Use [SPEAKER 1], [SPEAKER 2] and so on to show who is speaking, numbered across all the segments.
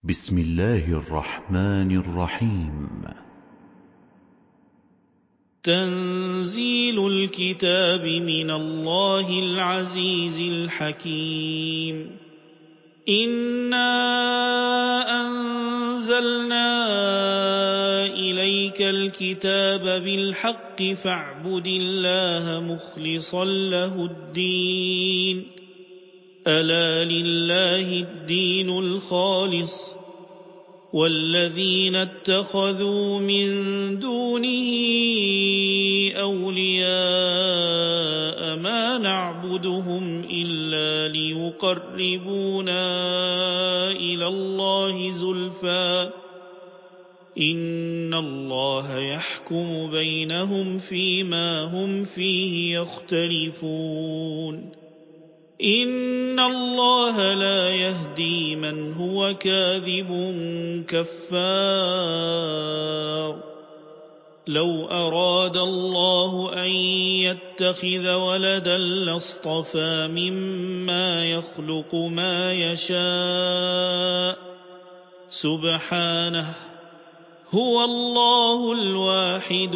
[SPEAKER 1] بسم الله الرحمن الرحيم.
[SPEAKER 2] تنزيل الكتاب من الله العزيز الحكيم. إنا أنزلنا إليك الكتاب بالحق فاعبد الله مخلصا له الدين. ألا لله الدين الخالص والذين اتخذوا من دونه أولياء ما نعبدهم إلا ليقربونا إلى الله زلفى إن الله يحكم بينهم فيما هم فيه يختلفون. إن الله لا يهدي من هو كاذب كفار. لو أراد الله أن يتخذ ولدا لاصطفى مما يخلق ما يشاء سبحانه هو الله الواحد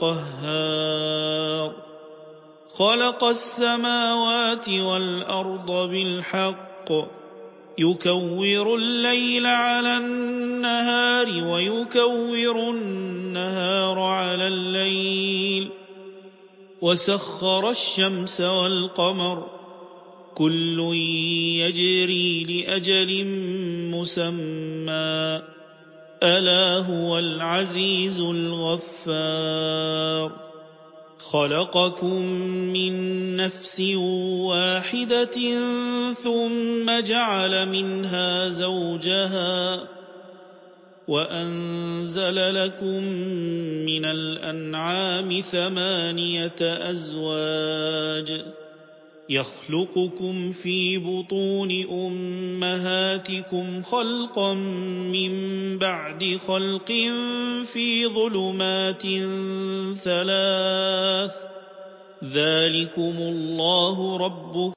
[SPEAKER 2] القهار. خلق السماوات والأرض بالحق يكور الليل على النهار ويكور النهار على الليل وسخر الشمس والقمر كل يجري لأجل مسمى ألا هو العزيز الغفار. خلقكم من نفس واحدة ثم جعل منها زوجها وأنزل لكم من الأنعام 8 أزواج يخلقكم في بطون أمهاتكم خلقا من بعد خلق في ظلمات 3 ذلكم الله ربكم